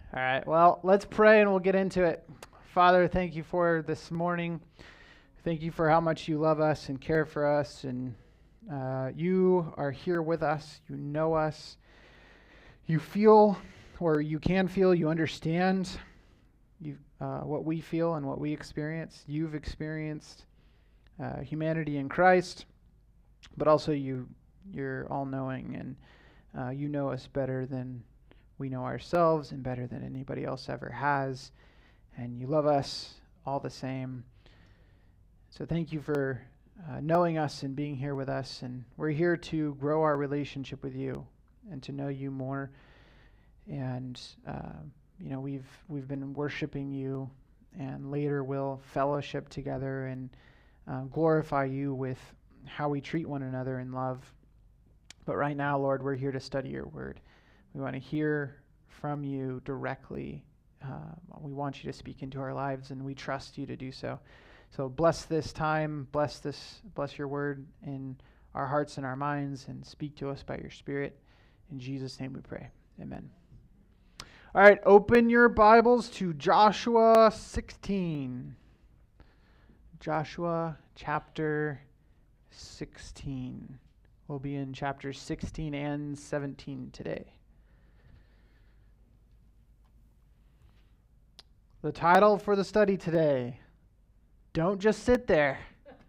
All right, well, let's pray and we'll get into it. Father, thank you for this morning. Thank you for how much you love us and care for us. And you are here with us. You know us. You feel, or you can feel, you understand what we feel and what we experience. You've experienced humanity in Christ, but also you're all-knowing, and you know us better than we know ourselves and better than anybody else ever has. And you love us all the same. So thank you for knowing us and being here with us. And we're here to grow our relationship with you and to know you more. And we've been worshiping you, and later we'll fellowship together and glorify you with how we treat one another in love. But right now, Lord, we're here to study your word. We want to hear from you directly. We want you to speak into our lives, and we trust you to do so. So bless this time, bless your word in our hearts and our minds, and speak to us by your Spirit. In Jesus' name we pray. Amen. All right, open your Bibles to Joshua 16. Joshua chapter 16. We'll be in chapters 16 and 17 today. The title for the study today, Don't Just Sit There.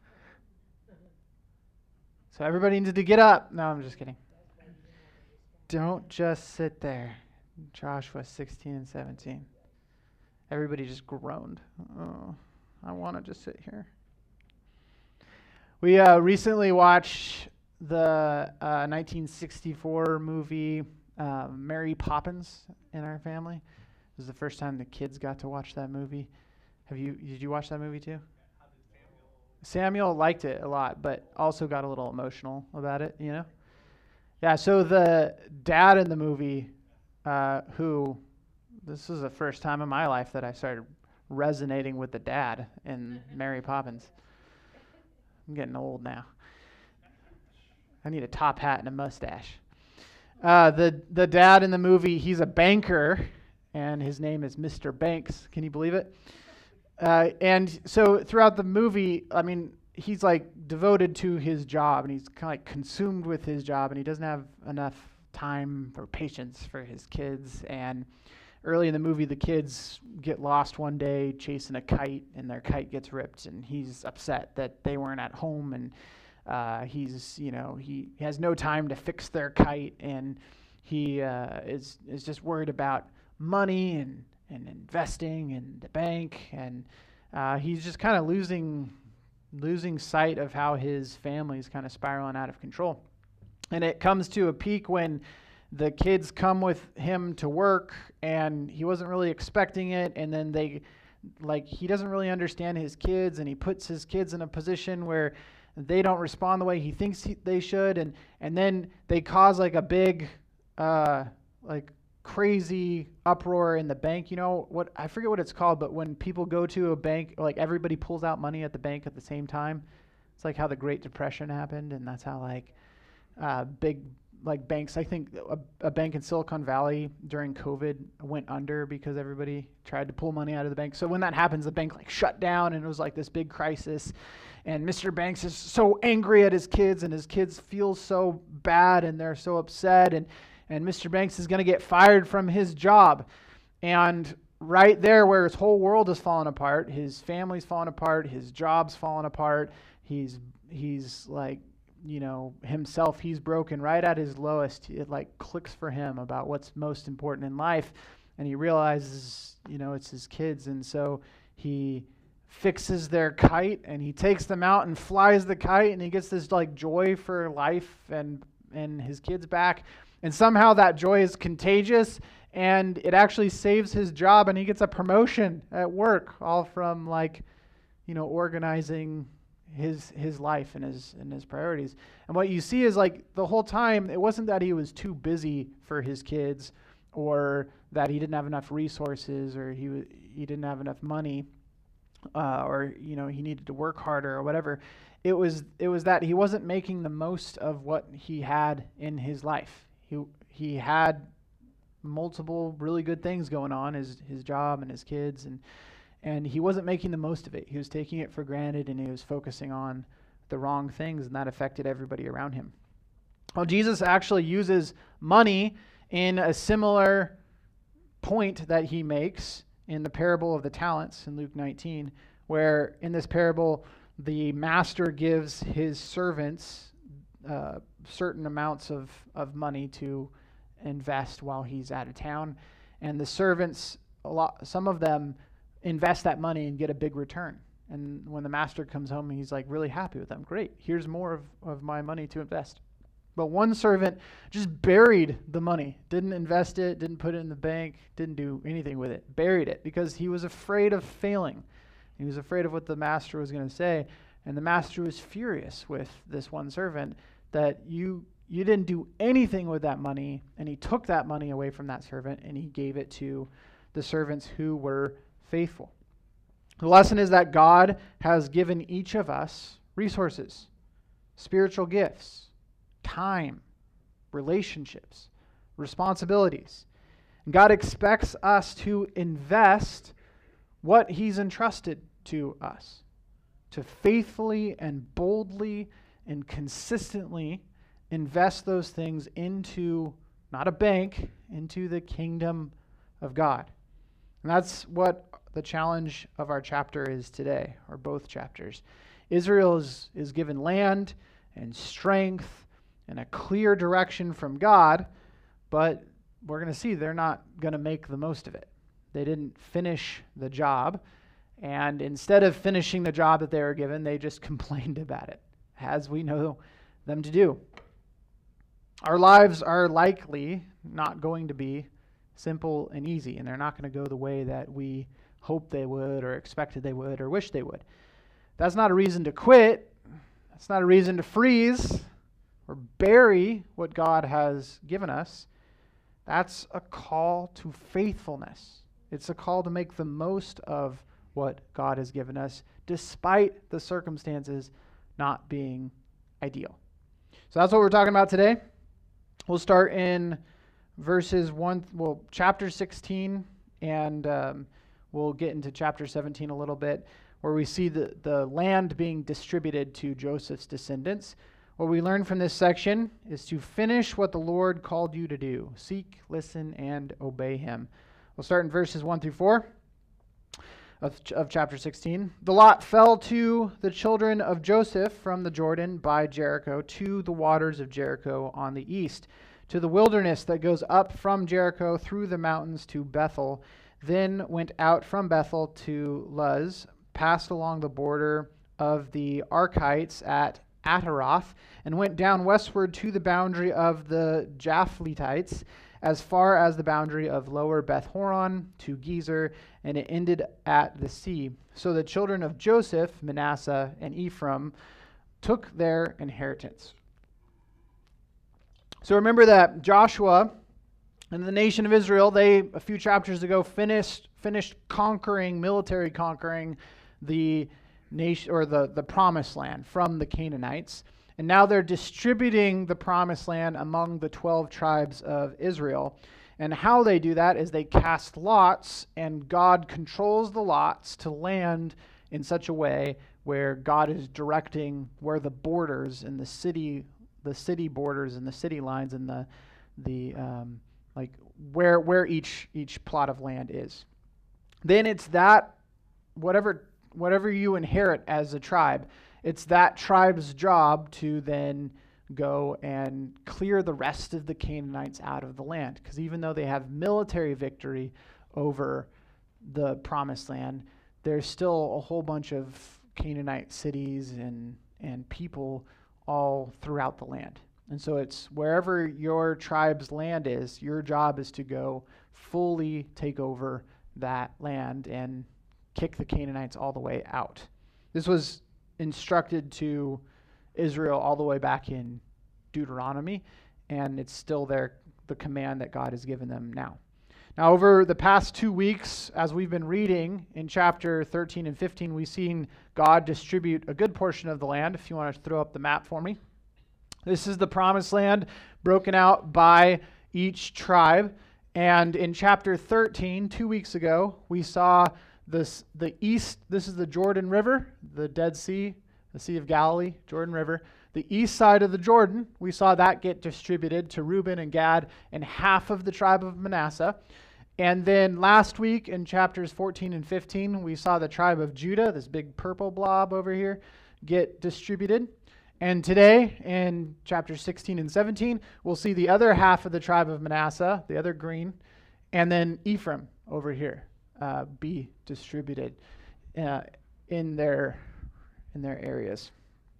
So everybody needs to get up. No, I'm just kidding. Don't just sit there. Joshua 16 and 17. Everybody just groaned. Oh, I want to just sit here. We recently watched the 1964 movie Mary Poppins in our family. This is the first time the kids got to watch that movie. Did you watch that movie too? Samuel liked it a lot, but also got a little emotional about it, you know? Yeah, so the dad in the movie, this was the first time in my life that I started resonating with the dad in Mary Poppins. I'm getting old now. I need a top hat and a mustache. The dad in the movie, he's a banker, and his name is Mr. Banks. Can you believe it? And so throughout the movie, I mean, he's like devoted to his job, and he's kind of like consumed with his job, and he doesn't have enough time or patience for his kids. And early in the movie, the kids get lost one day chasing a kite, and their kite gets ripped, and he's upset that they weren't at home, and he has no time to fix their kite, and he is just worried about money and investing in the bank, and he's just kind of losing sight of how his family's kind of spiraling out of control. And it comes to a peak when the kids come with him to work, and he wasn't really expecting it, and then he doesn't really understand his kids, and he puts his kids in a position where they don't respond the way he thinks they should, and then they cause like a big crazy uproar in the bank. You know what? I forget what it's called, but when people go to a bank, like everybody pulls out money at the bank at the same time. It's like how the Great Depression happened, and that's how big banks. I think a bank in Silicon Valley during COVID went under because everybody tried to pull money out of the bank. So when that happens, the bank shut down, and it was like this big crisis. And Mr. Banks is so angry at his kids, and his kids feel so bad, and they're so upset, and Mr. Banks is going to get fired from his job. And right there where his whole world is falling apart, his family's falling apart, his job's falling apart, he's like, himself, he's broken right at his lowest. It clicks for him about what's most important in life. And he realizes, it's his kids. And so he fixes their kite, and he takes them out and flies the kite, and he gets this joy for life and his kids back. And somehow that joy is contagious, and it actually saves his job, and he gets a promotion at work, all from organizing his life and his priorities. And what you see is the whole time, it wasn't that he was too busy for his kids, or that he didn't have enough resources, or he didn't have enough money, or he needed to work harder or whatever. It was that he wasn't making the most of what he had in his life. He had multiple really good things going on, his job and his kids, and he wasn't making the most of it. He was taking it for granted, and he was focusing on the wrong things, and that affected everybody around him. Well, Jesus actually uses money in a similar point that he makes in the parable of the talents in Luke 19, where in this parable, the master gives his servants certain amounts of money to invest while he's out of town. And the servants, some of them invest that money and get a big return. And when the master comes home, he's like really happy with them. Great, here's more of my money to invest. But one servant just buried the money, didn't invest it, didn't put it in the bank, didn't do anything with it, buried it because he was afraid of failing. He was afraid of what the master was going to say. And the master was furious with this one servant that you didn't do anything with that money, and he took that money away from that servant and he gave it to the servants who were faithful. The lesson is that God has given each of us resources, spiritual gifts, time, relationships, responsibilities. And God expects us to invest what he's entrusted to us, to faithfully and boldly and consistently invest those things into, not a bank, into the kingdom of God. And that's what the challenge of our chapter is today, or both chapters. Israel is given land and strength and a clear direction from God, but we're going to see they're not going to make the most of it. They didn't finish the job, and instead of finishing the job that they were given, they just complained about it, as we know them to do. Our lives are likely not going to be simple and easy, and they're not going to go the way that we hoped they would or expected they would or wished they would. That's not a reason to quit. That's not a reason to freeze or bury what God has given us. That's a call to faithfulness. It's a call to make the most of what God has given us, despite the circumstances not being ideal. So that's what we're talking about today. We'll start in chapter 16, and we'll get into chapter 17 a little bit, where we see the land being distributed to Joseph's descendants. What we learn from this section is to finish what the Lord called you to do. Seek, listen, and obey him. We'll start in verses 1 through 4 of chapter 16. The lot fell to the children of Joseph from the Jordan by Jericho to the waters of Jericho on the east, to the wilderness that goes up from Jericho through the mountains to Bethel, then went out from Bethel to Luz, passed along the border of the Archites at Ataroth, and went down westward to the boundary of the Japhletites, as far as the boundary of lower Beth Horon to Gezer, and it ended at the sea. So the children of Joseph, Manasseh, and Ephraim took their inheritance. So remember that Joshua and the nation of Israel, they, a few chapters ago, finished military conquering the nation, or the promised land from the Canaanites. And now they're distributing the promised land among the 12 tribes of Israel. And how they do that is they cast lots, and God controls the lots to land in such a way where God is directing where the borders and the city borders and the city lines and where each plot of land is. Then it's that whatever you inherit as a tribe, it's that tribe's job to then go and clear the rest of the Canaanites out of the land. Because even though they have military victory over the promised land, there's still a whole bunch of Canaanite cities and people all throughout the land. And so it's wherever your tribe's land is, your job is to go fully take over that land and kick the Canaanites all the way out. This was instructed to Israel all the way back in Deuteronomy, and it's still the command that God has given them now. Now, over the past 2 weeks, as we've been reading in chapter 13 and 15, we've seen God distribute a good portion of the land. If you want to throw up the map for me. This is the promised land broken out by each tribe, And in chapter 13, 2 weeks ago, we saw the east. This is the Jordan River, the Dead Sea, the Sea of Galilee, Jordan River. The east side of the Jordan, we saw that get distributed to Reuben and Gad and half of the tribe of Manasseh. And then last week in chapters 14 and 15, we saw the tribe of Judah, this big purple blob over here, get distributed. And today, in chapters 16 and 17, we'll see the other half of the tribe of Manasseh, the other green, and then Ephraim over here be distributed in their areas.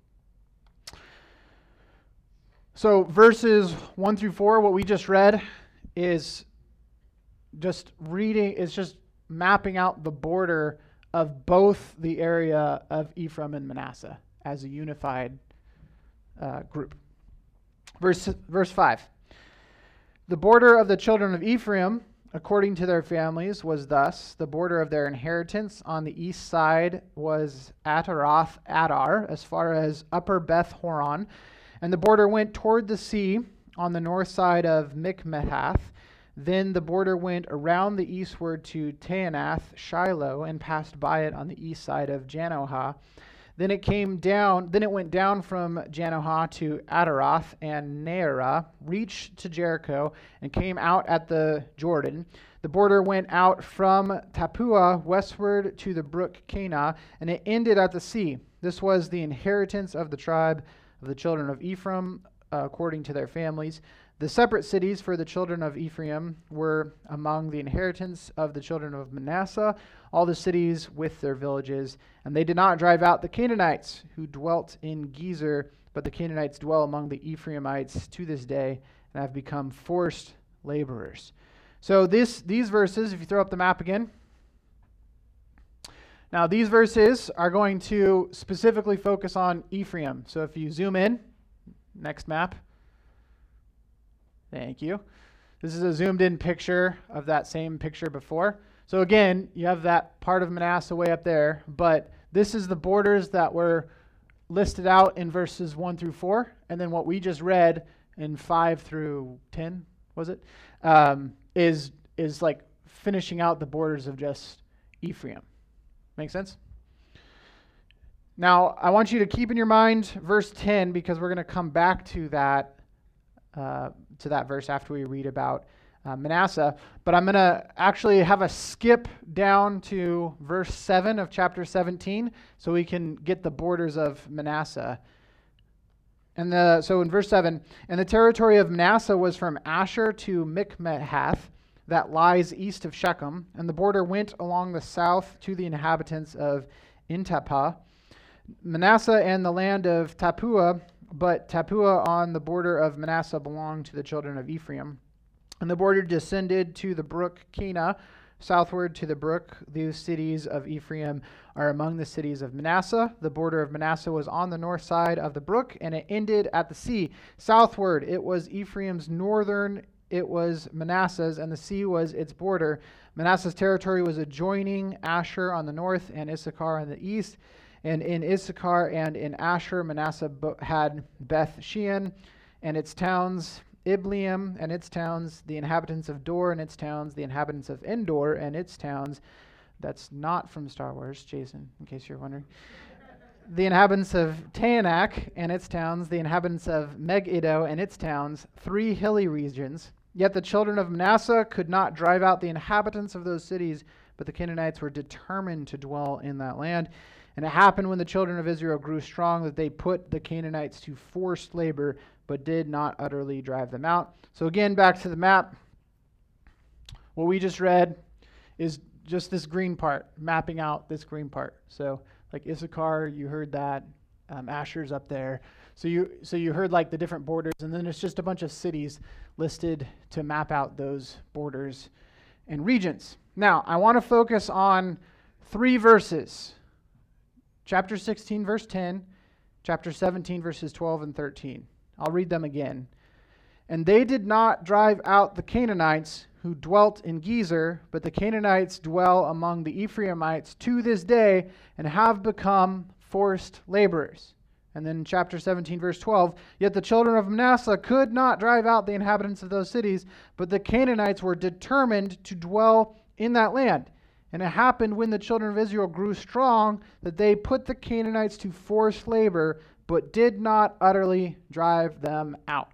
So verses 1 through 4, what we just read is just mapping out the border of both the area of Ephraim and Manasseh as a unified group. Verse 5. The border of the children of Ephraim, according to their families, was thus. The border of their inheritance on the east side was Ataroth Adar, as far as upper Beth Horon. And the border went toward the sea on the north side of Mikmethath. Then the border went around the eastward to Taanath, Shiloh, and passed by it on the east side of Janohah. Then it went down from Janohah to Adaroth and Nearah, reached to Jericho, and came out at the Jordan. The border went out from Tappuah westward to the brook Kanah, and it ended at the sea. This was the inheritance of the tribe of the children of Ephraim, according to their families. The separate cities for the children of Ephraim were among the inheritance of the children of Manasseh, all the cities with their villages. And they did not drive out the Canaanites who dwelt in Gezer, but the Canaanites dwell among the Ephraimites to this day and have become forced laborers. So these verses, if you throw up the map again. Now these verses are going to specifically focus on Ephraim. So if you zoom in, next map. Thank you. This is a zoomed in picture of that same picture before. So again, you have that part of Manasseh way up there, but this is the borders that were listed out in verses 1 through 4, and then what we just read in 5 through 10, was it, is like finishing out the borders of just Ephraim. Make sense? Now, I want you to keep in your mind verse 10 because we're going to come back to that verse after we read about Manasseh. But I'm going to actually have a skip down to verse 7 of chapter 17 so we can get the borders of Manasseh. So in verse 7, and the territory of Manasseh was from Asher to Mikmethath, that lies east of Shechem, and the border went along the south to the inhabitants of Intapah. Manasseh and the land of Tappuah, but Tappuah on the border of Manasseh belonged to the children of Ephraim. And the border descended to the brook Kanah, southward to the brook. These cities of Ephraim are among the cities of Manasseh. The border of Manasseh was on the north side of the brook, and it ended at the sea. Southward it was Ephraim's northern, it was Manasseh's, and the sea was its border. Manasseh's territory was adjoining Asher on the north and Issachar on the east. And in Issachar and in Asher, Manasseh had Beth Shean and its towns, Ibleam and its towns, the inhabitants of Dor and its towns, the inhabitants of Endor and its towns. That's not from Star Wars, Jason, in case you're wondering. The inhabitants of Taanach and its towns, the inhabitants of Megiddo and its towns, 3 hilly regions. Yet the children of Manasseh could not drive out the inhabitants of those cities, but the Canaanites were determined to dwell in that land. And it happened when the children of Israel grew strong that they put the Canaanites to forced labor, but did not utterly drive them out. So again, back to the map. What we just read is just this green part, mapping out this green part. So like Issachar, you heard that. Asher's up there. So you heard like the different borders, and then it's just a bunch of cities listed to map out those borders and regions. Now, I want to focus on 3 verses. Chapter 16, verse 10, chapter 17, verses 12 and 13. I'll read them again. And they did not drive out the Canaanites who dwelt in Gezer, but the Canaanites dwell among the Ephraimites to this day and have become forced laborers. And then chapter 17, verse 12, yet the children of Manasseh could not drive out the inhabitants of those cities, but the Canaanites were determined to dwell in that land. And it happened when the children of Israel grew strong that they put the Canaanites to forced labor, but did not utterly drive them out.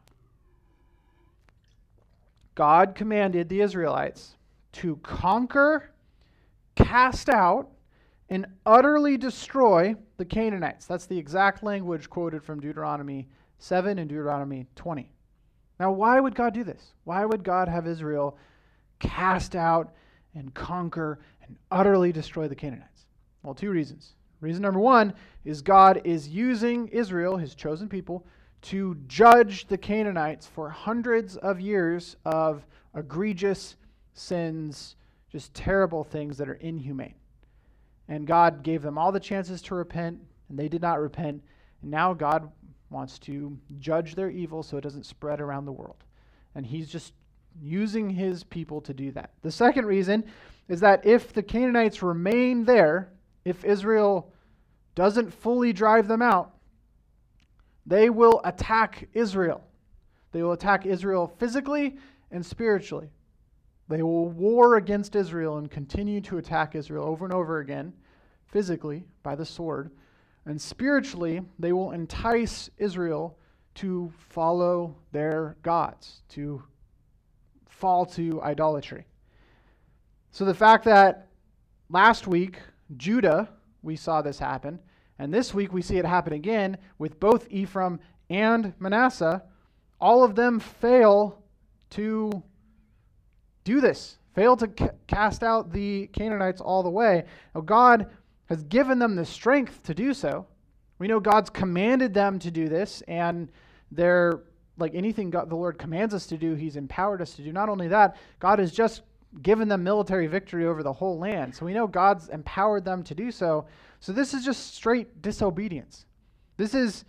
God commanded the Israelites to conquer, cast out, and utterly destroy the Canaanites. That's the exact language quoted from Deuteronomy 7 and Deuteronomy 20. Now, why would God do this? Why would God have Israel cast out and conquer and utterly destroy the Canaanites? Well, two reasons. Reason number one is God is using Israel, his chosen people, to judge the Canaanites for hundreds of years of egregious sins, just terrible things that are inhumane. And God gave them all the chances to repent, and they did not repent. And now God wants to judge their evil so it doesn't spread around the world. And he's just using his people to do that. The second reason is that if the Canaanites remain there, if Israel doesn't fully drive them out, they will attack Israel. They will attack Israel physically and spiritually. They will war against Israel and continue to attack Israel over and over again, physically by the sword. And spiritually, they will entice Israel to follow their gods, to fall to idolatry. So the fact that last week, Judah, we saw this happen, and this week we see it happen again with both Ephraim and Manasseh, all of them fail to do this, fail to cast out the Canaanites all the way. Now, God has given them the strength to do so. We know God's commanded them to do this, and they're like anything God, the Lord commands us to do, he's empowered us to do. Not only that, God has just given them military victory over the whole land. So we know God's empowered them to do so. So this is just straight disobedience. This is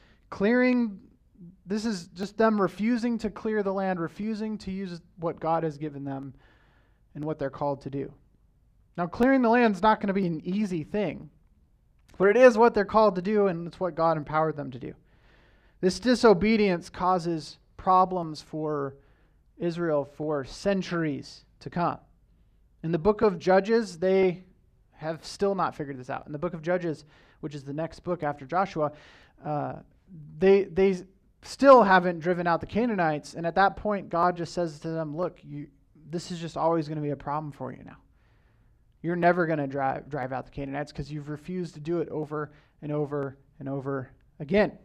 just them refusing to clear the land, refusing to use what God has given them and what they're called to do. Now, clearing the land is not going to be an easy thing, but it is what they're called to do, and it's what God empowered them to do. This disobedience causes problems for Israel for centuries to come. In the book of Judges, they have still not figured this out. In the book of Judges, which is the next book after Joshua, they still haven't driven out the Canaanites, and at that point, God just says to them, look, this is just always going to be a problem for you now. You're never going to drive out the Canaanites because you've refused to do it over and over and over again.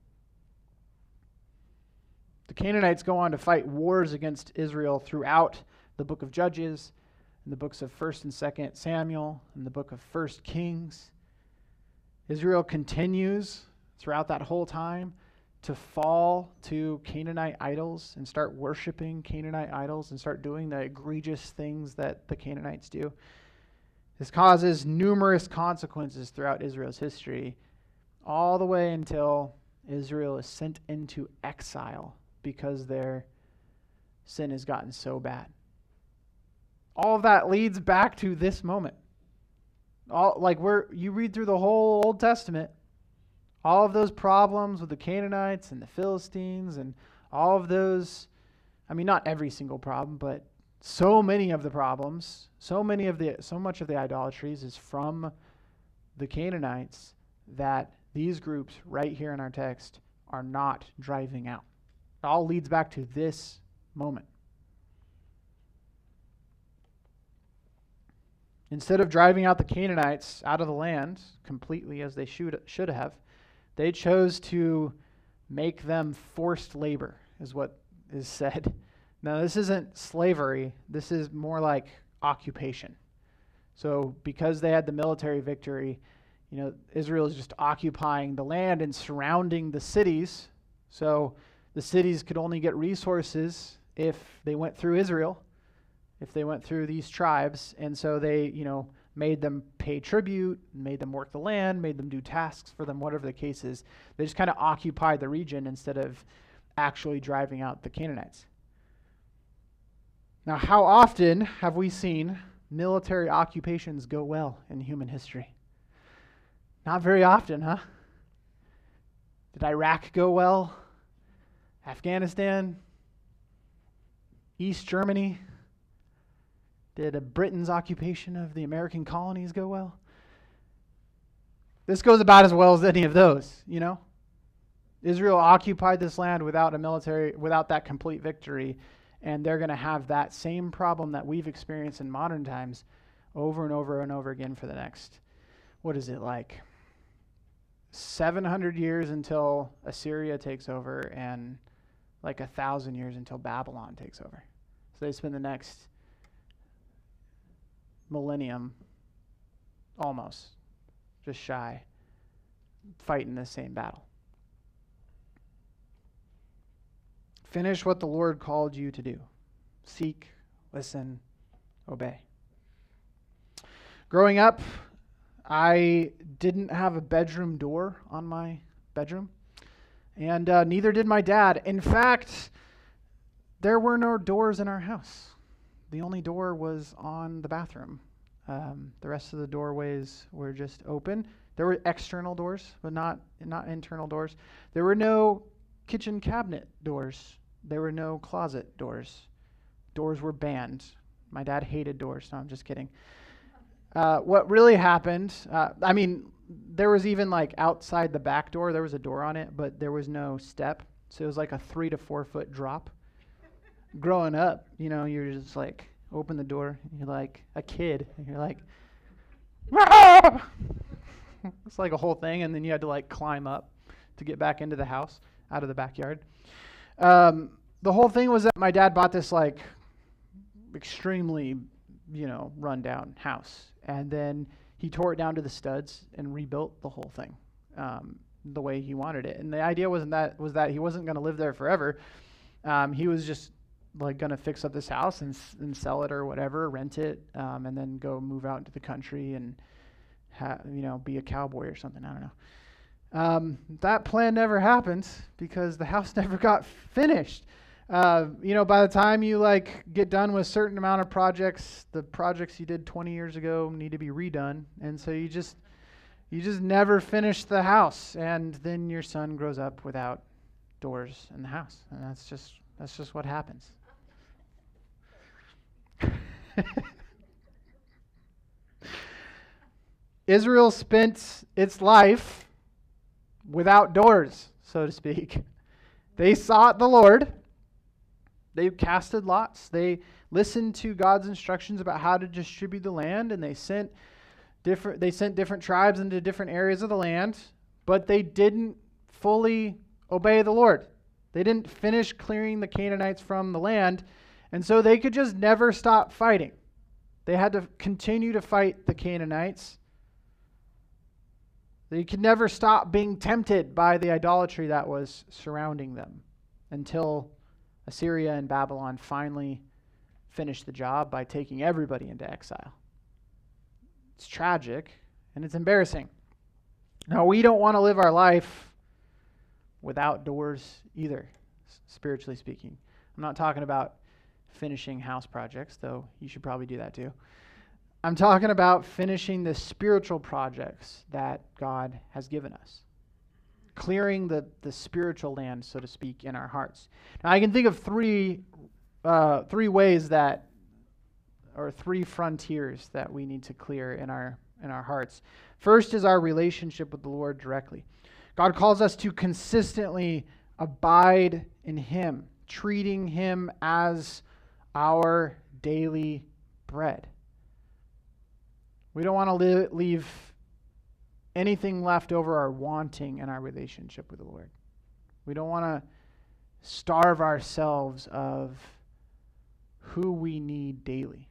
The Canaanites go on to fight wars against Israel throughout the book of Judges, in the books of 1st and 2nd Samuel, in the book of 1st Kings. Israel continues throughout that whole time to fall to Canaanite idols and start worshiping Canaanite idols and start doing the egregious things that the Canaanites do. This causes numerous consequences throughout Israel's history, all the way until Israel is sent into exile because their sin has gotten so bad. All of that leads back to this moment. You read through the whole Old Testament, all of those problems with the Canaanites and the Philistines and all of those, not every single problem, but so many of the problems, so much of the idolatries is from the Canaanites that these groups right here in our text are not driving out. It all leads back to this moment. Instead of driving out the Canaanites out of the land completely as they should have, they chose to make them forced labor, is what is said. Now, this isn't slavery. This is more like occupation. So because they had the military victory, Israel is just occupying the land and surrounding the cities. So the cities could only get resources if they went through Israel, if they went through these tribes. And so they, made them pay tribute, made them work the land, made them do tasks for them, whatever the case is. They just kind of occupied the region instead of actually driving out the Canaanites. Now, how often have we seen military occupations go well in human history? Not very often, huh? Did Iraq go well? Afghanistan? East Germany? Did Britain's occupation of the American colonies go well? This goes about as well as any of those, you know? Israel occupied this land without that complete victory, and they're going to have that same problem that we've experienced in modern times over and over and over again for the next, what is it, like 700 years until Assyria takes over, and like 1,000 years until Babylon takes over. So they spend the next millennium, almost, just shy, fighting the same battle. Finish what the Lord called you to do. Seek, listen, obey. Growing up, I didn't have a bedroom door on my bedroom, and neither did my dad. In fact, there were no doors in our house. The only door was on the bathroom. The rest of the doorways were just open. There were external doors, but not internal doors. There were no kitchen cabinet doors. There were no closet doors. Doors were banned. My dad hated doors. No, I'm just kidding. What really happened, there was even like outside the back door, there was a door on it, but there was no step. So it was like a 3 to 4 foot drop. Growing up, you're just like, open the door, and you're like a kid, and you're like, ah! It's like a whole thing, and then you had to like climb up to get back into the house, out of the backyard. The whole thing was that my dad bought this like extremely, run down house, and then he tore it down to the studs and rebuilt the whole thing the way he wanted it. And the idea was that he wasn't going to live there forever. He was just like going to fix up this house and sell it or whatever, rent it, and then go move out into the country and be a cowboy or something. I don't know. That plan never happened because the house never got finished. By the time you like get done with a certain amount of projects, the projects you did 20 years ago need to be redone, and so you just never finish the house, and then your son grows up without doors in the house, and that's just what happens. Israel spent its life without doors, so to speak. They sought the Lord. They casted lots. They listened to God's instructions about how to distribute the land, and they sent different tribes into different areas of the land, but they didn't fully obey the Lord. They didn't finish clearing the Canaanites from the land, and so they could just never stop fighting. They had to continue to fight the Canaanites. They could never stop being tempted by the idolatry that was surrounding them until Assyria and Babylon finally finished the job by taking everybody into exile. It's tragic and it's embarrassing. Now, we don't want to live our life without doors either, spiritually speaking. I'm not talking about finishing house projects, though you should probably do that too. I'm talking about finishing the spiritual projects that God has given us. Clearing the spiritual land, so to speak, in our hearts. Now, I can think of three ways that, or three frontiers that we need to clear in our hearts. First is our relationship with the Lord directly. God calls us to consistently abide in Him, treating Him as our daily bread. We don't want to leave anything left over or wanting in our relationship with the Lord. We don't want to starve ourselves of who we need daily.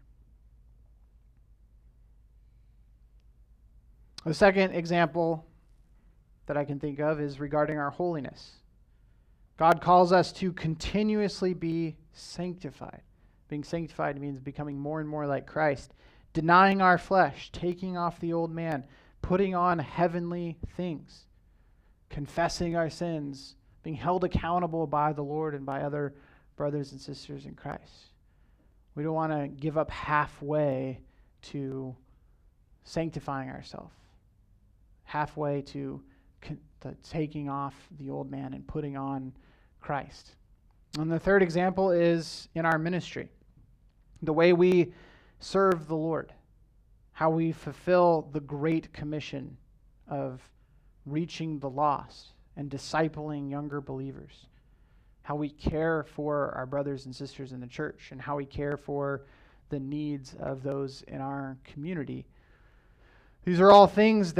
The second example that I can think of is regarding our holiness. God calls us to continuously be sanctified. Being sanctified means becoming more and more like Christ, denying our flesh, taking off the old man, putting on heavenly things, confessing our sins, being held accountable by the Lord and by other brothers and sisters in Christ. We don't want to give up halfway to sanctifying ourselves, halfway to the taking off the old man and putting on Christ. And the third example is in our ministry, the way we serve the Lord, how we fulfill the great commission of reaching the lost and discipling younger believers, how we care for our brothers and sisters in the church, and how we care for the needs of those in our community. These are all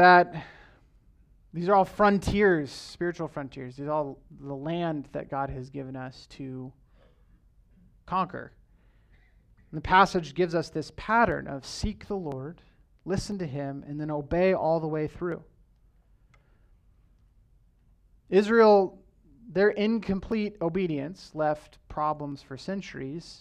frontiers, spiritual frontiers. These are all the land that God has given us to conquer. And the passage gives us this pattern of seek the Lord, listen to him, and then obey all the way through. Israel, their incomplete obedience left problems for centuries.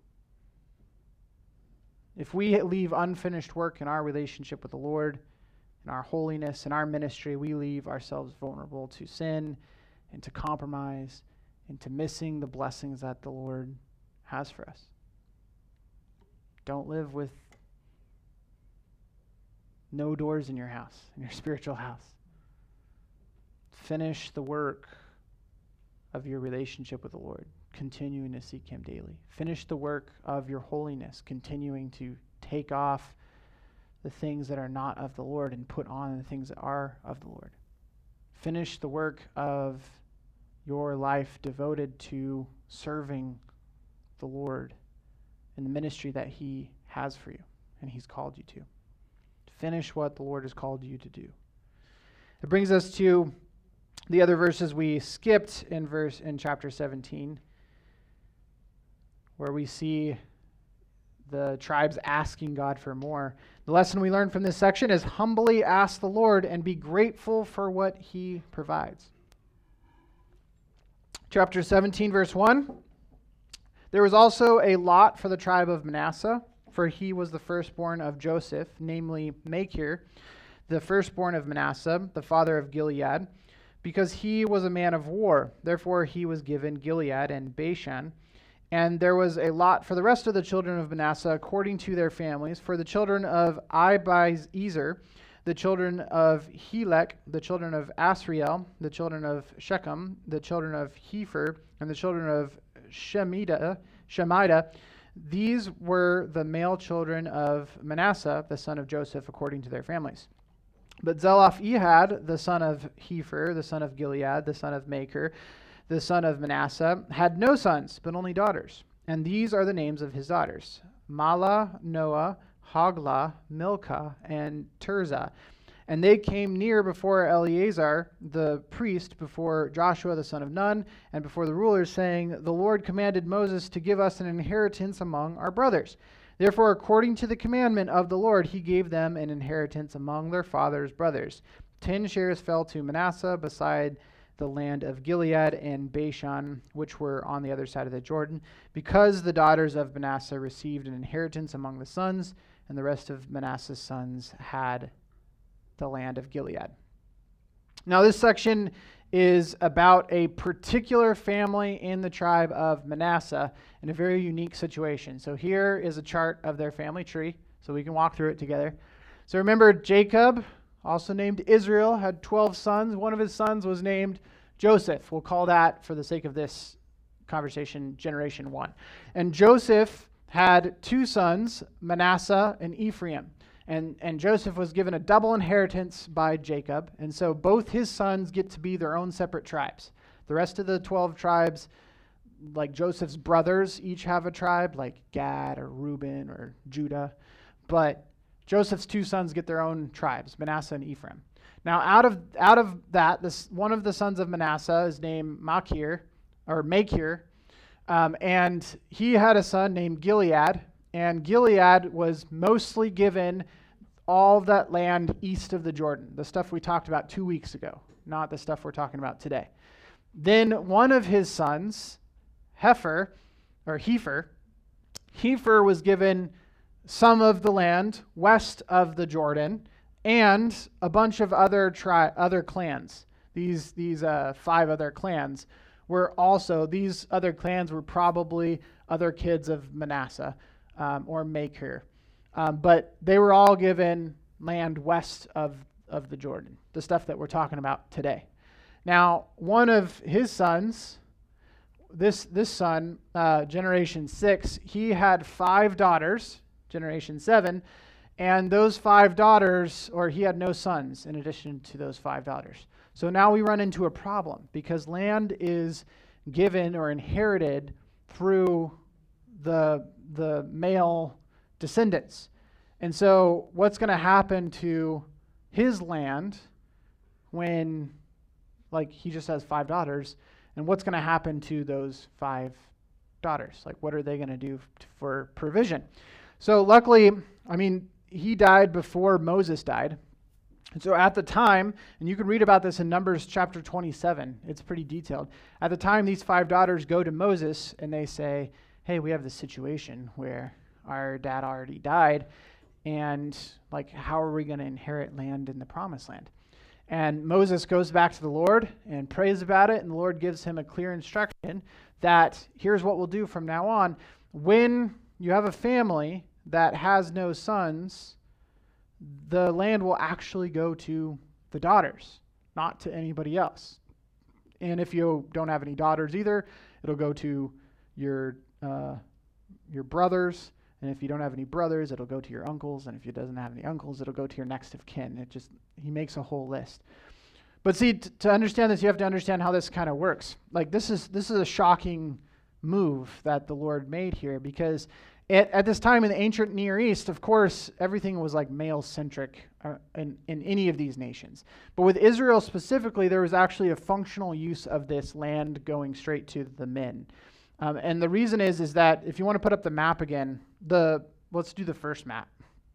If we leave unfinished work in our relationship with the Lord, in our holiness, in our ministry, we leave ourselves vulnerable to sin and to compromise and to missing the blessings that the Lord has for us. Don't live with no doors in your house, in your spiritual house. Finish the work of your relationship with the Lord, continuing to seek him daily. Finish the work of your holiness, continuing to take off the things that are not of the Lord and put on the things that are of the Lord. Finish the work of your life devoted to serving the Lord in the ministry that he has for you and he's called you to. Finish what the Lord has called you to do. It brings us to the other verses we skipped in chapter 17, where we see the tribes asking God for more. The lesson we learned from this section is humbly ask the Lord and be grateful for what he provides. Chapter 17, verse 1. There was also a lot for the tribe of Manasseh, for he was the firstborn of Joseph, namely Machir, the firstborn of Manasseh, the father of Gilead, because he was a man of war. Therefore he was given Gilead and Bashan. And there was a lot for the rest of the children of Manasseh according to their families. For the children of Abiezer, the children of Helek, the children of Asriel, the children of Shechem, the children of Hefer, and the children of Shemida, these were the male children of Manasseh, the son of Joseph, according to their families. But Zelophehad, the son of Hefer, the son of Gilead, the son of Machir, the son of Manasseh, had no sons, but only daughters. And these are the names of his daughters: Mahlah, Noah, Hoglah, Milcah, and Tirzah. And they came near before Eleazar the priest, before Joshua the son of Nun, and before the rulers, saying, The Lord commanded Moses to give us an inheritance among our brothers. Therefore, according to the commandment of the Lord, he gave them an inheritance among their father's brothers. 10 shares fell to Manasseh beside the land of Gilead and Bashan, which were on the other side of the Jordan, because the daughters of Manasseh received an inheritance among the sons, and the rest of Manasseh's sons had the land of Gilead. Now, this section is about a particular family in the tribe of Manasseh in a very unique situation. So here is a chart of their family tree, so we can walk through it together. So remember, Jacob, also named Israel, had 12 sons. One of his sons was named Joseph. We'll call that, for the sake of this conversation, generation 1. And Joseph had 2 sons, Manasseh and Ephraim. And Joseph was given a double inheritance by Jacob. And so both his sons get to be their own separate tribes. The rest of the 12 tribes, like Joseph's brothers, each have a tribe, like Gad or Reuben or Judah. But Joseph's 2 sons get their own tribes, Manasseh and Ephraim. Now, out of that, one of the sons of Manasseh is named Machir, and he had a son named Gilead. And Gilead was mostly given all that land east of the Jordan, the stuff we talked about 2 weeks ago, not the stuff we're talking about today. Then one of his sons, Hefer, was given some of the land west of the Jordan and a bunch of other clans. These 5 other clans were also, these other clans were probably other kids of Manasseh. Or Machir. But they were all given land west of of the Jordan, the stuff that we're talking about today. Now, one of his sons, this son, generation 6, he had 5 daughters, generation 7, and those 5 daughters, or he had no sons in addition to those 5 daughters. So now we run into a problem because land is given or inherited through the male descendants. And so what's going to happen to his land when, like, he just has 5 daughters, and what's going to happen to those 5 daughters? Like, what are they going to do for provision? So luckily, I mean, he died before Moses died. And so at the time, and you can read about this in Numbers chapter 27, it's pretty detailed. At the time, these 5 daughters go to Moses and they say, hey, we have this situation where our dad already died, and like, how are we going to inherit land in the promised land? And Moses goes back to the Lord and prays about it, and the Lord gives him a clear instruction that here's what we'll do from now on. When you have a family that has no sons, the land will actually go to the daughters, not to anybody else. And if you don't have any daughters either, it'll go to your brothers. And if you don't have any brothers, it'll go to your uncles. And if you doesn't have any uncles, it'll go to your next of kin. He makes a whole list. But see, to understand this, you have to understand how this kind of works. Like, this is a shocking move that the Lord made here, because at this time in the ancient Near East, of course, everything was like male-centric in any of these nations. But with Israel specifically, there was actually a functional use of this land going straight to the men. And the reason is that if you want to put up the map again, let's do the first map.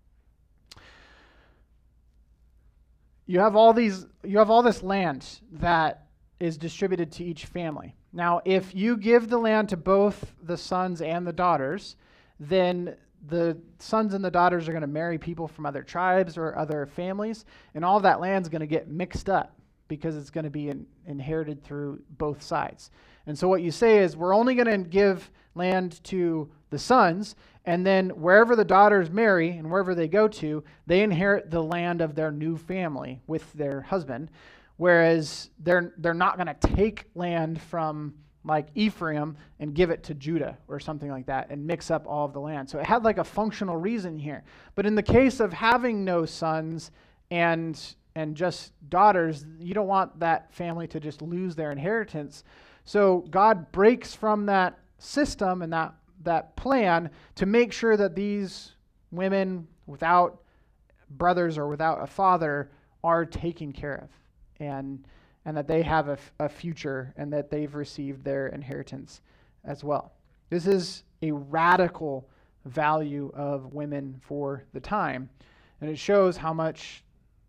You have all this land that is distributed to each family. Now, if you give the land to both the sons and the daughters, then the sons and the daughters are going to marry people from other tribes or other families, and all that land is going to get mixed up because it's going to be inherited through both sides. And so what you say is, we're only going to give land to the sons, and then wherever the daughters marry and wherever they go to, they inherit the land of their new family with their husband, whereas they're not going to take land from like Ephraim and give it to Judah or something like that and mix up all of the land. So it had like a functional reason here. But in the case of having no sons and just daughters, you don't want that family to just lose their inheritance. So God breaks from that system and that plan to make sure that these women without brothers or without a father are taken care of, and that they have a future, and that they've received their inheritance as well. This is a radical value of women for the time, and it shows how much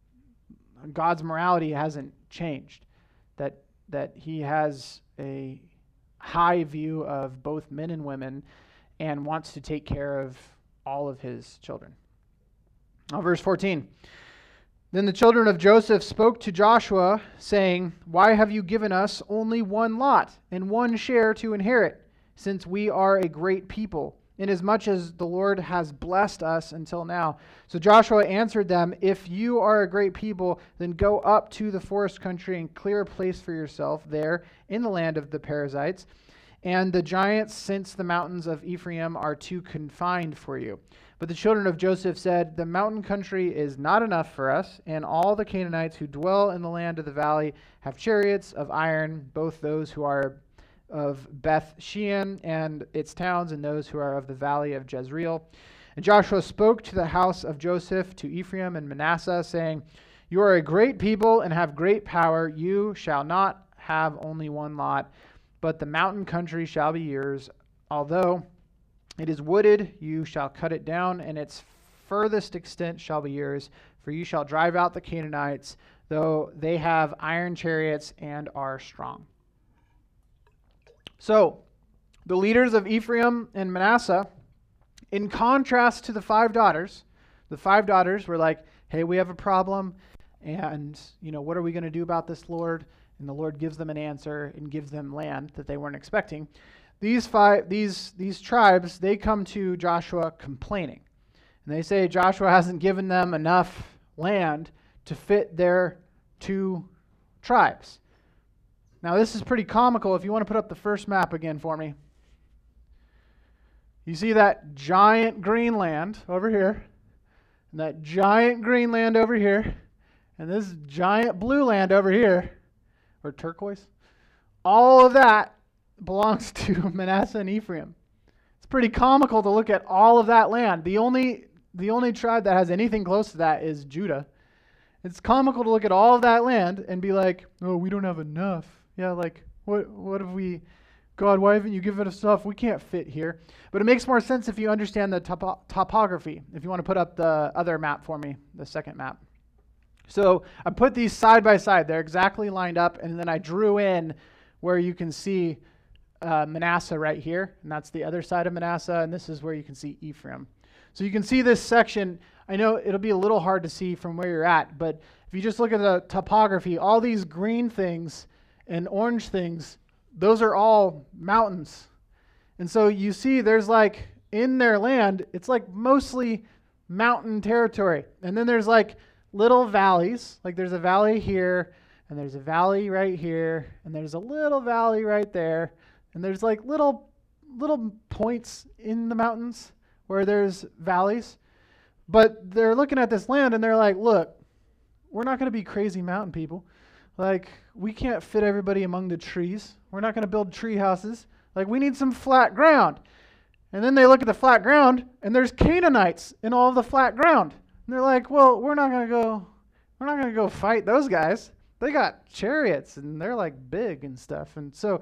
God's morality hasn't changed, that he has a high view of both men and women and wants to take care of all of his children. Now, verse 14. Then the children of Joseph spoke to Joshua, saying, why have you given us only one lot and one share to inherit, since we are a great people, inasmuch as the Lord has blessed us until now? So Joshua answered them, if you are a great people, then go up to the forest country and clear a place for yourself there in the land of the Perizzites and the giants, since the mountains of Ephraim are too confined for you. But the children of Joseph said, the mountain country is not enough for us, and all the Canaanites who dwell in the land of the valley have chariots of iron, both those who are of Beth Shean and its towns, and those who are of the valley of Jezreel. And Joshua spoke to the house of Joseph, to Ephraim and Manasseh, saying, you are a great people and have great power. You shall not have only one lot, but the mountain country shall be yours. Although it is wooded, you shall cut it down, and its furthest extent shall be yours. For you shall drive out the Canaanites, though they have iron chariots and are strong. So, the leaders of Ephraim and Manasseh, in contrast to the 5 daughters were like, hey, we have a problem, and what are we going to do about this, Lord? And the Lord gives them an answer and gives them land that they weren't expecting. These tribes, they come to Joshua complaining. And they say Joshua hasn't given them enough land to fit their two tribes. Now, this is pretty comical. If you want to put up the first map again for me. You see that giant green land over here, and that giant green land over here, and this giant blue land over here, or turquoise. All of that belongs to Manasseh and Ephraim. It's pretty comical to look at all of that land. The only tribe that has anything close to that is Judah. It's comical to look at all of that land and be like, oh, we don't have enough. Yeah, like, what have we... God, why haven't you given us stuff? We can't fit here. But it makes more sense if you understand the topography. If you want to put up the other map for me, the second map. So I put these side by side. They're exactly lined up. And then I drew in where you can see Manasseh right here. And that's the other side of Manasseh. And this is where you can see Ephraim. So you can see this section. I know it'll be a little hard to see from where you're at. But if you just look at the topography, all these green things and orange things, those are all mountains. And so you see there's like in their land, it's like mostly mountain territory. And then there's like little valleys. Like there's a valley here, and there's a valley right here, and there's a little valley right there. And there's like little points in the mountains where there's valleys. But they're looking at this land and they're like, look, we're not going to be crazy mountain people. Like, we can't fit everybody among the trees. We're not going to build tree houses. Like, we need some flat ground. And then they look at the flat ground, and there's Canaanites in all of the flat ground. And they're like, well, we're not going to go fight those guys. They got chariots, and they're like big and stuff. And so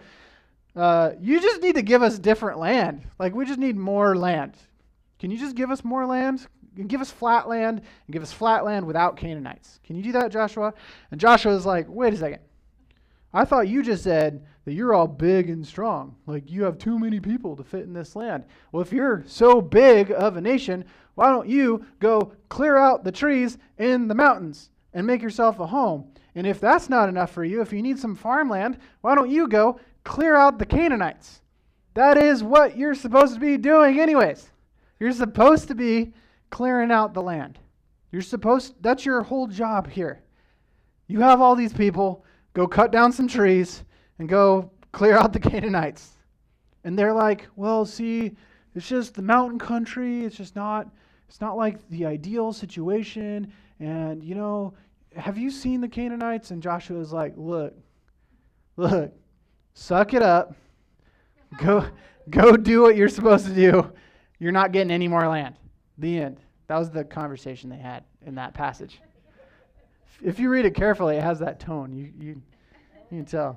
you just need to give us different land. Like, we just need more land. Can you just give us more land? Give us flat land, and give us flat land without Canaanites. Can you do that, Joshua? And Joshua is like, wait a second. I thought you just said that you're all big and strong. Like, you have too many people to fit in this land. Well, if you're so big of a nation, why don't you go clear out the trees in the mountains and make yourself a home? And if that's not enough for you, if you need some farmland, why don't you go clear out the Canaanites? That is what you're supposed to be doing anyways. You're supposed to be clearing out the land. That's your whole job here. You have all these people, go cut down some trees and go clear out the Canaanites. And they're like, well, see, it's just the mountain country. It's not like the ideal situation. And, you know, have you seen the Canaanites? And Joshua's like, look, suck it up. Go do what you're supposed to do. You're not getting any more land. The end. That was the conversation they had in that passage. If you read it carefully, it has that tone. You can tell.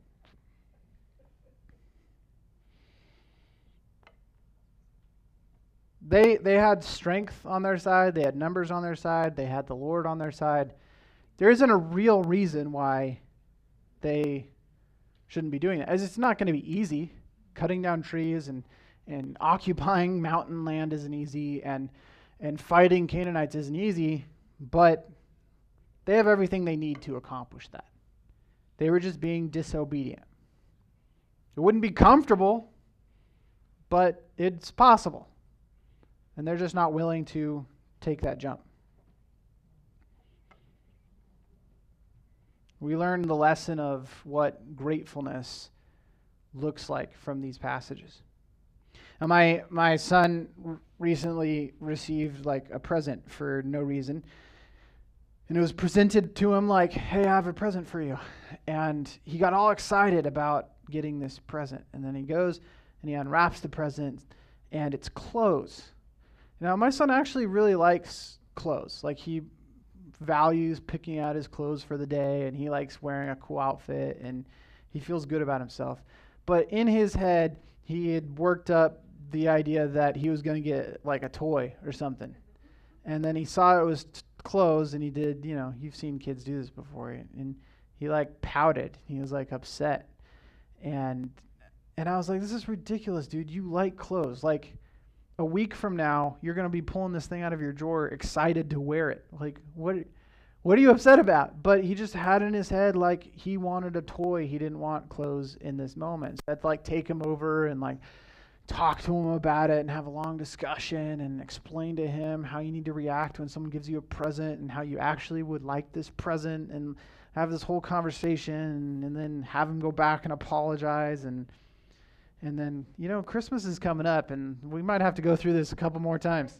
They had strength on their side. They had numbers on their side. They had the Lord on their side. There isn't a real reason why they shouldn't be doing that. As it's not going to be easy. Cutting down trees and occupying mountain land isn't easy, and fighting Canaanites isn't easy, but they have everything they need to accomplish that. They were just being disobedient. It wouldn't be comfortable, but it's possible. And they're just not willing to take that jump. We learn the lesson of what gratefulness looks like from these passages. Now, my son recently received like a present for no reason. And it was presented to him like, hey, I have a present for you. And he got all excited about getting this present. And then he goes and he unwraps the present, and it's clothes. Now, my son actually really likes clothes. Like, he values picking out his clothes for the day, and he likes wearing a cool outfit, and he feels good about himself. But in his head, he had worked up the idea that he was going to get like a toy or something. And then he saw it was clothes, and he did, you've seen kids do this before, and he like pouted. He was like upset. And I was like, this is ridiculous, dude. You like clothes. Like, a week from now, you're going to be pulling this thing out of your drawer excited to wear it. Like, what are you upset about? But he just had in his head, like, he wanted a toy. He didn't want clothes in this moment. So I'd like take him over and like talk to him about it and have a long discussion and explain to him how you need to react when someone gives you a present and how you actually would like this present, and have this whole conversation, and then have him go back and apologize. And then, Christmas is coming up, and we might have to go through this a couple more times.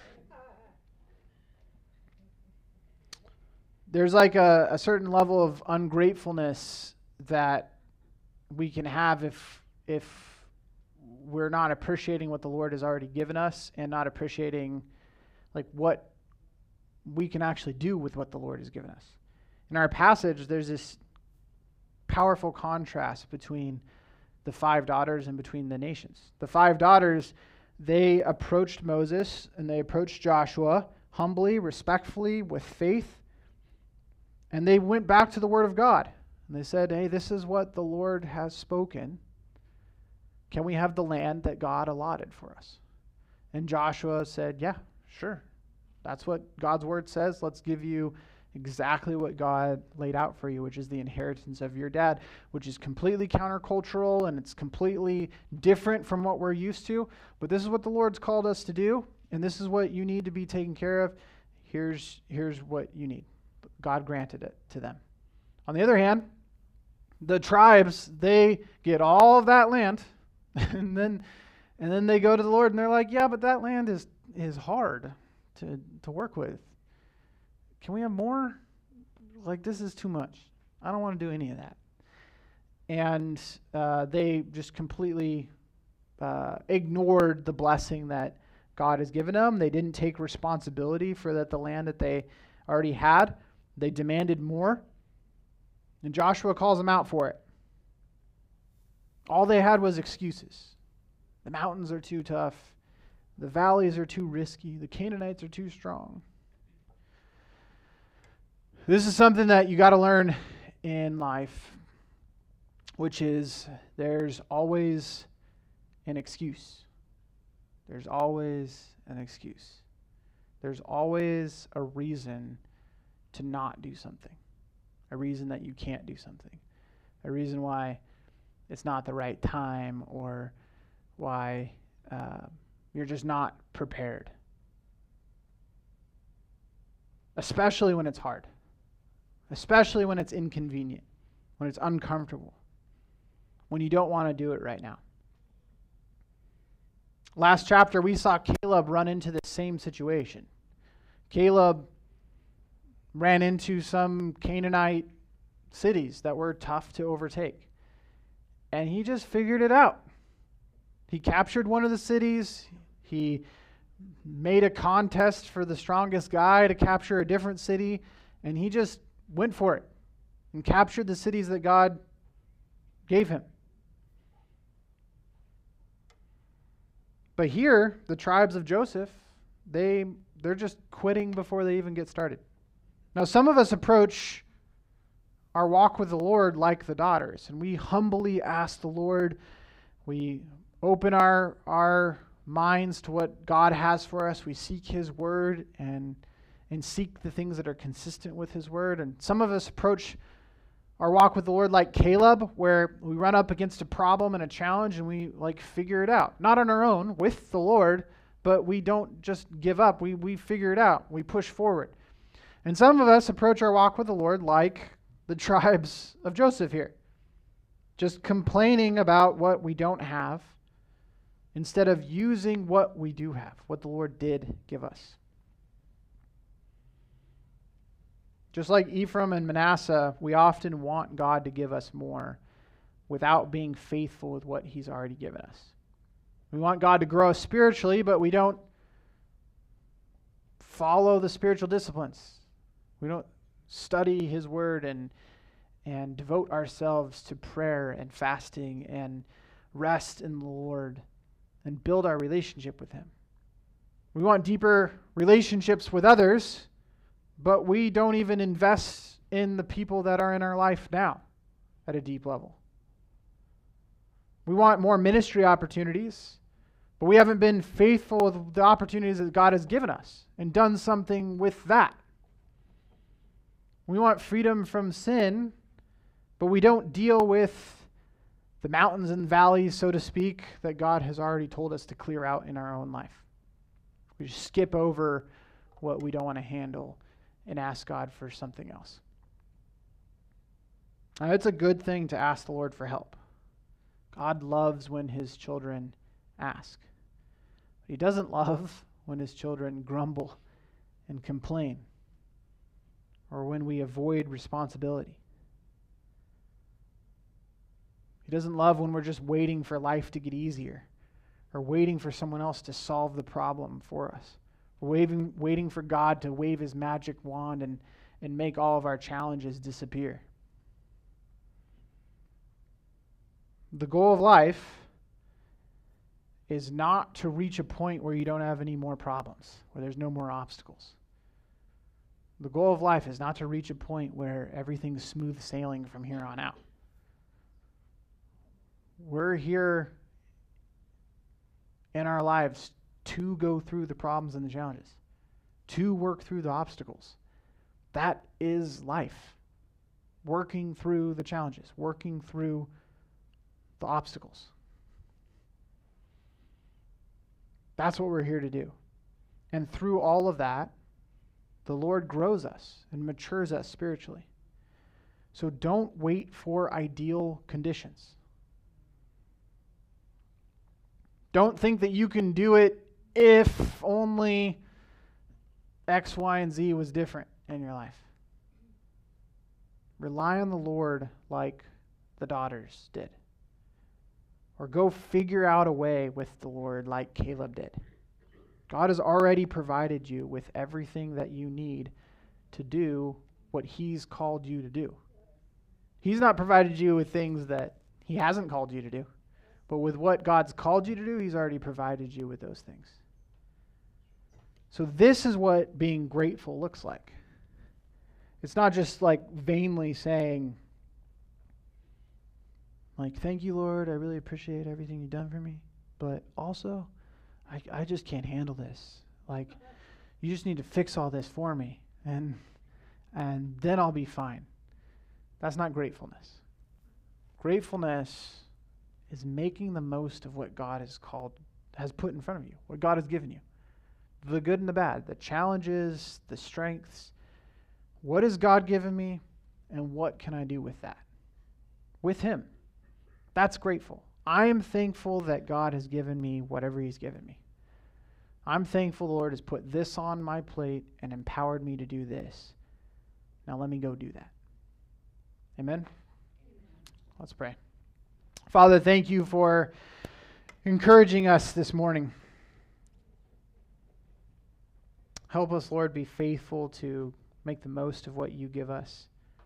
There's like a certain level of ungratefulness that we can have if we're not appreciating what the Lord has already given us, and not appreciating like what we can actually do with what the Lord has given us. In our passage, there's this powerful contrast between the 5 daughters and between the nations. The 5 daughters, they approached Moses and they approached Joshua humbly, respectfully, with faith. And they went back to the word of God. And they said, hey, this is what the Lord has spoken. Can we have the land that God allotted for us? And Joshua said, yeah, sure. That's what God's word says. Let's give you exactly what God laid out for you, which is the inheritance of your dad, which is completely countercultural, and it's completely different from what we're used to. But this is what the Lord's called us to do, and this is what you need to be taken care of. Here's what you need. God granted it to them. On the other hand, the tribes, they get all of that land, and then they go to the Lord and they're like, yeah, but that land is hard to work with. Can we have more? Like, this is too much. I don't want to do any of that. And they just completely ignored the blessing that God has given them. They didn't take responsibility for the land that they already had. They demanded more. And Joshua calls them out for it. All they had was excuses. The mountains are too tough. The valleys are too risky. The Canaanites are too strong. This is something that you got to learn in life, which is there's always an excuse. There's always an excuse. There's always a reason to not do something, a reason that you can't do something, a reason why it's not the right time, or why you're just not prepared, especially when it's hard, especially when it's inconvenient, when it's uncomfortable, when you don't want to do it right now. Last chapter, we saw Caleb run into the same situation. Caleb ran into some Canaanite cities that were tough to overtake. And he just figured it out. He captured one of the cities. He made a contest for the strongest guy to capture a different city. And he just went for it and captured the cities that God gave him. But here, the tribes of Joseph, they're just quitting before they even get started. Now, some of us approach our walk with the Lord like the daughters, and we humbly ask the Lord. We open our minds to what God has for us. We seek His word and seek the things that are consistent with His word. And some of us approach our walk with the Lord like Caleb, where we run up against a problem and a challenge and we figure it out. Not on our own, with the Lord, but we don't just give up. We figure it out. We push forward. And some of us approach our walk with the Lord like the tribes of Joseph here, just complaining about what we don't have instead of using what we do have, what the Lord did give us. Just like Ephraim and Manasseh, we often want God to give us more without being faithful with what He's already given us. We want God to grow us spiritually, but we don't follow the spiritual disciplines. We don't study His word and devote ourselves to prayer and fasting and rest in the Lord and build our relationship with Him. We want deeper relationships with others, but we don't even invest in the people that are in our life now at a deep level. We want more ministry opportunities, but we haven't been faithful with the opportunities that God has given us and done something with that. We want freedom from sin, but we don't deal with the mountains and valleys, so to speak, that God has already told us to clear out in our own life. We just skip over what we don't want to handle and ask God for something else. Now, it's a good thing to ask the Lord for help. God loves when his children ask. He doesn't love when his children grumble and complain, or when we avoid responsibility. He doesn't love when we're just waiting for life to get easier, or waiting for someone else to solve the problem for us. We're waiting for God to wave his magic wand and make all of our challenges disappear. The goal of life is not to reach a point where you don't have any more problems, where there's no more obstacles. The goal of life is not to reach a point where everything's smooth sailing from here on out. We're here in our lives to go through the problems and the challenges, to work through the obstacles. That is life. Working through the challenges, working through the obstacles. That's what we're here to do. And through all of that, the Lord grows us and matures us spiritually. So don't wait for ideal conditions. Don't think that you can do it if only X, Y, and Z was different in your life. Rely on the Lord like the daughters did. Or go figure out a way with the Lord like Caleb did. God has already provided you with everything that you need to do what he's called you to do. He's not provided you with things that he hasn't called you to do. But with what God's called you to do, he's already provided you with those things. So this is what being grateful looks like. It's not just like vainly saying, like, thank you, Lord, I really appreciate everything you've done for me. But also, I just can't handle this. Like, you just need to fix all this for me, and then I'll be fine. That's not gratefulness. Gratefulness is making the most of what God has put in front of you, what God has given you. The good and the bad, the challenges, the strengths. What has God given me, and what can I do with that? With him. That's grateful. I am thankful that God has given me whatever he's given me. I'm thankful the Lord has put this on my plate and empowered me to do this. Now let me go do that. Amen? Let's pray. Father, thank you for encouraging us this morning. Help us, Lord, be faithful to make the most of what you give us.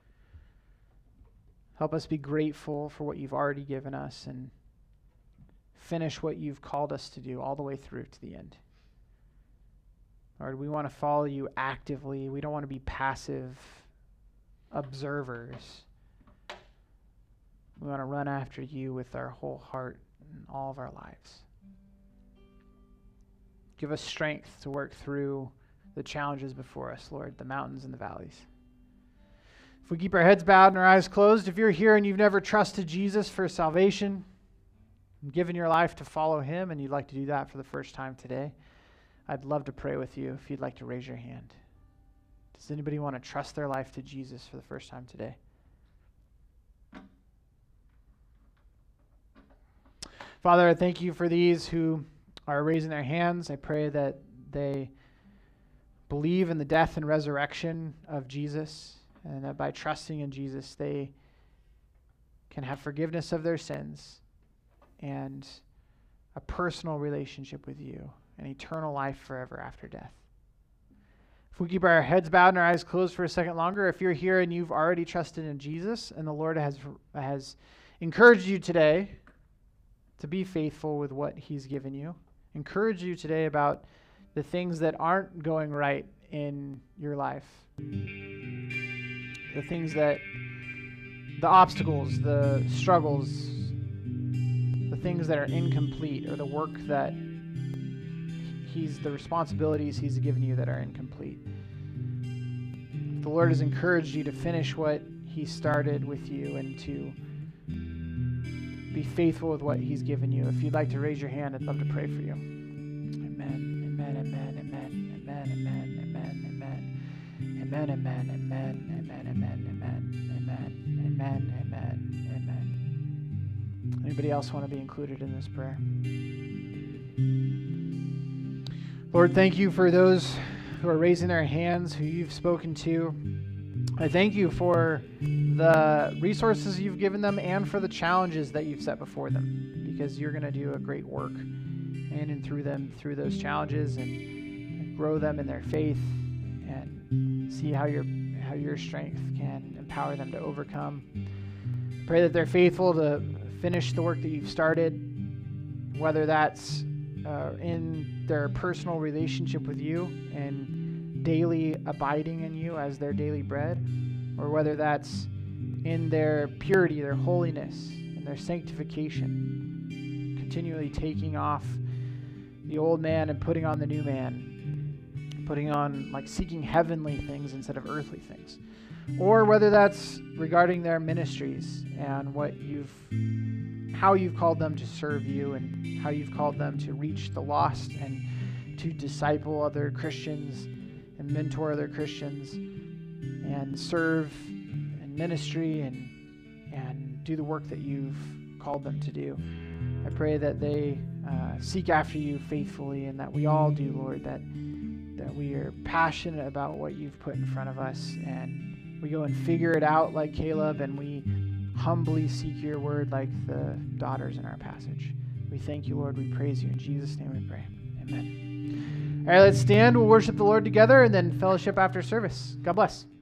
Help us be grateful for what you've already given us and finish what you've called us to do all the way through to the end. Lord, we want to follow you actively. We don't want to be passive observers. We want to run after you with our whole heart and all of our lives. Give us strength to work through the challenges before us, Lord, the mountains and the valleys. If we keep our heads bowed and our eyes closed, if you're here and you've never trusted Jesus for salvation and given your life to follow him and you'd like to do that for the first time today, I'd love to pray with you if you'd like to raise your hand. Does anybody want to trust their life to Jesus for the first time today? Father, I thank you for these who are raising their hands. I pray that they believe in the death and resurrection of Jesus, and that by trusting in Jesus, they can have forgiveness of their sins and a personal relationship with you and eternal life forever after death. If we keep our heads bowed and our eyes closed for a second longer, if you're here and you've already trusted in Jesus and the Lord has encouraged you today to be faithful with what he's given you, encourage you today about the things that aren't going right in your life, the things that, the obstacles, the struggles, the things that are incomplete, or the work that the responsibilities he's given you that are incomplete. The Lord has encouraged you to finish what he started with you and to be faithful with what he's given you. If you'd like to raise your hand, I'd love to pray for you. Amen, amen, amen, amen, amen, amen, amen, amen, amen, amen, amen, amen, amen, amen, amen, amen, amen. Anybody else want to be included in this prayer? Lord, thank you for those who are raising their hands, who you've spoken to. I thank you for the resources you've given them and for the challenges that you've set before them, because you're going to do a great work in and through them, through those challenges, and grow them in their faith and see how your strength can empower them to overcome. Pray that they're faithful to finish the work that you've started, whether that's in their personal relationship with you and daily abiding in you as their daily bread, or whether that's in their purity, their holiness, and their sanctification, continually taking off the old man and putting on the new man, putting on, like, seeking heavenly things instead of earthly things, or whether that's regarding their ministries and how you've called them to serve you and how you've called them to reach the lost and to disciple other Christians and mentor other Christians and serve in ministry and do the work that you've called them to do. I pray that they seek after you faithfully, and that we all do, Lord, that we are passionate about what you've put in front of us, and we go and figure it out like Caleb, and we humbly seek your word like the daughters in our passage. We thank you, Lord. We praise you. In Jesus' name we pray. Amen. All right, let's stand. We'll worship the Lord together and then fellowship after service. God bless.